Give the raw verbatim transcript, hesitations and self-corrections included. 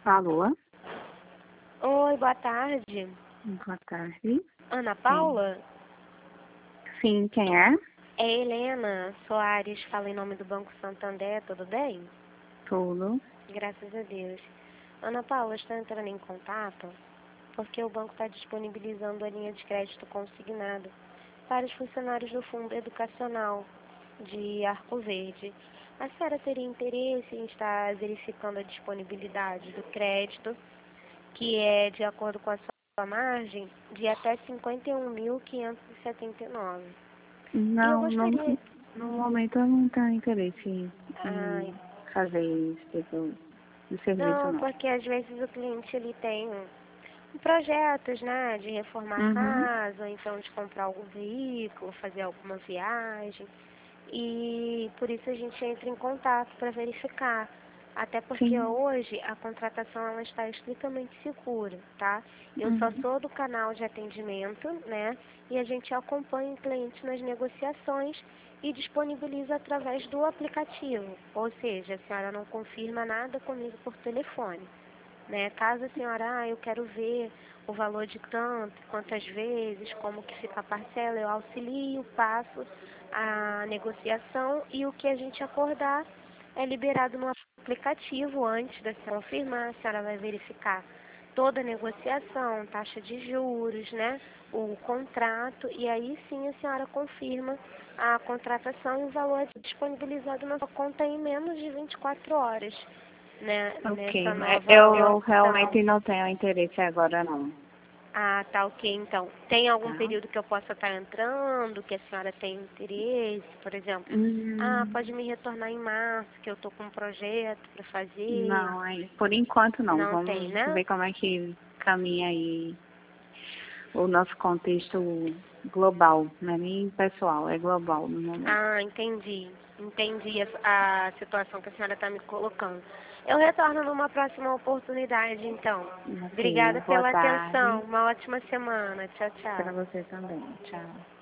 Alô? Oi, boa tarde. Boa tarde. Ana Paula? Sim, quem é? É Helena Soares, fala em nome do Banco Santander, tudo bem? Tudo. Graças a Deus. Ana Paula, estou entrando em contato porque o banco está disponibilizando a linha de crédito consignada para os funcionários do Fundo Educacional de Arco Verde. A senhora teria interesse em estar verificando a disponibilidade do crédito, que é, de acordo com a sua margem, de até cinquenta e um mil quinhentos e setenta e nove. E eu Não, não, gostaria... no momento eu não tenho interesse em, Ai, em fazer esse tipo de serviço, não, não. porque às vezes o cliente ele tem projetos, né, de reformar a Uhum. casa, ou então de comprar algum veículo, fazer alguma viagem. E por isso a gente entra em contato para verificar. Até porque Sim. hoje a contratação ela está estritamente segura, tá? Eu só Uhum. sou do canal de atendimento, né? E a gente acompanha o cliente nas negociações e disponibiliza através do aplicativo. Ou seja, a senhora não confirma nada comigo por telefone, né? Caso a senhora, ah, eu quero ver o valor de tanto, quantas vezes, como que fica a parcela, eu auxilio, passo a negociação e o que a gente acordar é liberado no aplicativo antes da senhora confirmar. A senhora vai verificar toda a negociação, taxa de juros, né, o contrato, e aí sim a senhora confirma a contratação e o valor é disponibilizado na sua conta em menos de vinte e quatro horas, né, Ok. nessa É, nova Eu opção. realmente não tenho interesse agora, não. Ah, tá, ok, então. Tem algum Tá? período que eu possa estar entrando, que a senhora tem interesse, por exemplo? Ah, Hum, pode me retornar em março, que eu estou com um projeto para fazer. não, aí, por enquanto não. Não tem, Vamos né? ver como é que caminha aí o nosso contexto global, não é nem pessoal, é global no momento. Ah, entendi. Entendi a, a situação que a senhora está me colocando. Eu retorno numa próxima oportunidade, então. Ok, Obrigada boa pela atenção. tarde Uma ótima semana. Tchau, para tchau. você também. Tchau.